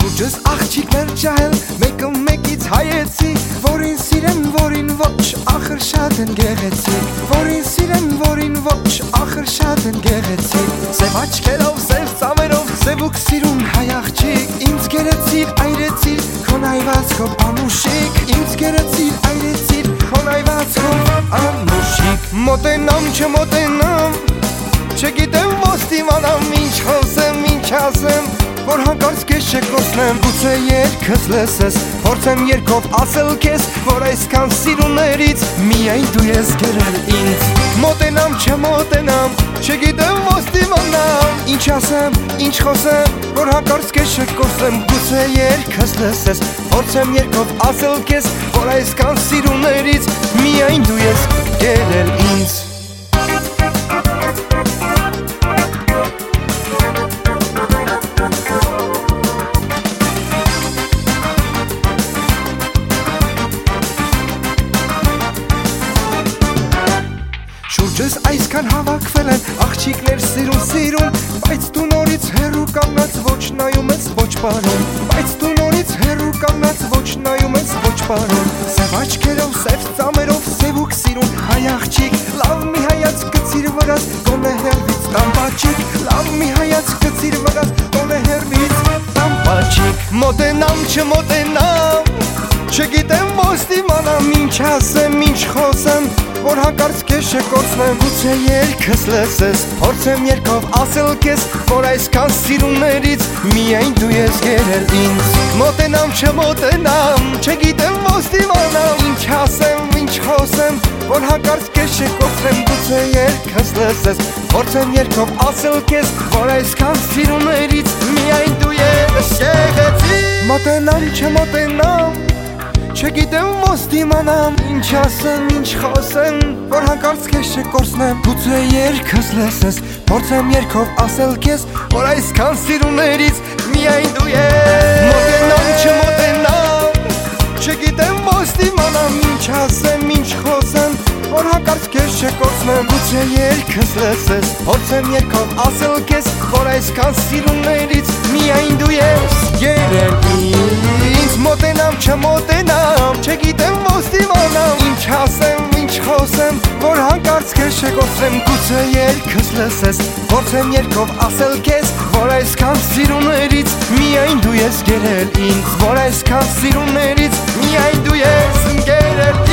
Շուրջս աղջիկներ ջահել, մեկը մեկից հայեցի, որին սիրեմ, որին ոչ, ախր շատ են գեղեցիկ, որին սիրեմ, որին ոչ, ախր շատ են գեղեցիկ, սև աչքերով, սև ծամերով, սևուկ սիրուն հայ աղջիկ, ինձ գերեցիր, այրեցիր, քոն այվածքով անուշիկ, ինձ գերեցիր, այրեցիր, քոն այվածքով անուշիկ, մոտենամ, չմոտենամ, չգիտեմ ոնց դիմանամ, ինչ խոսեմ, ինչ ասեմ, որ հանկարծ քեզ չկորցնեմ, գուցե երգս լսես, փորձեմ երգով ասել քեզ, որ այսքան սիրուներից միայն դու ես գերել ինձ, մոտենամ, չմոտենամ, չգիտեմ ոնց դիմանամ, ինչ ասեմ, ինչ խոսեմ, որ հանկարծ քեզ չկորցնեմ, գուցե երգս լսես, փորձեմ երգով ասել քեզ, որ այսքան սիրուներից միայն դու ես գերել ինձ. Շուրջս այսքան հավաքվել են աղջիկներ սիրուն, բայց դու նորից հեռու կանգնած ոչ նայում ես ոչ պարոն, բայց դու նորից հեռու կանգնած ոչ նայում ես ոչ պարոն, սև աչքերով, սև ծամերով, սևուկ սիրուն հայ աղջիկ, լավ մի հայացք գցիր վրաս, գոնե հեռվից տամբաչիկ, լավ մի հայացք գցիր վրաս, գոնե հեռվից տամբաչիկ, մոտենամ, չմոտենամ, չգիտեմ ոնց դիմանամ, ինչ ասեմ, ինչ խոսեմ, որ հանկարծ քեզ չկորցնեմ, գուցե երգս լսես, փորձեմ երգով ասել քեզ, որ այսքան սիրուներից միայն դու ես գերել ինձ, մոտենամ, չմոտենամ, չգիտեմ ոնց դիմանամ, ինչ ասեմ, ինչ խոսեմ, որ հանկարծ քեզ չկորցնեմ, գուցե երգս լսես, փորձեմ երգով ասել քեզ, որ այսքան սիրուներից միայն դու ես գերել, մոտենամ, չմոտենամ, չգիտեմ ոնց դիմանամ, ինչ ասեմ, ինչ խոսեմ, որ հանկարծ քեզ չկորցնեմ, գուցե երգս լսես, փորձեմ երգով ասել քեզ, որ այսքան սիրուներից միայն դու ես, մոտենամ, չմոտենամ, չգիտեմ ոնց դիմանամ, ինչ ասեմ, ինչ խոսեմ, որ հանկարծ քեզ չկորցնեմ, գուցե երգս լսես, փորձեմ երգով ասել քեզ, որ այսքան սիրուներից միայն դու ես գերել ինձ, մոտենամ, չմոտենամ, չգիտեմ ոնց դիմանամ, ինչ ասեմ, ինչ խոսեմ, որ հանկարծ քեզ չկորցնեմ, գուցե երգս լսես, փորձեմ երգով ասել քեզ, որ այսքան սիրուներից միայն դու ես գերել ինձ, որ այսքան սիրուներից միայն դու ես գերել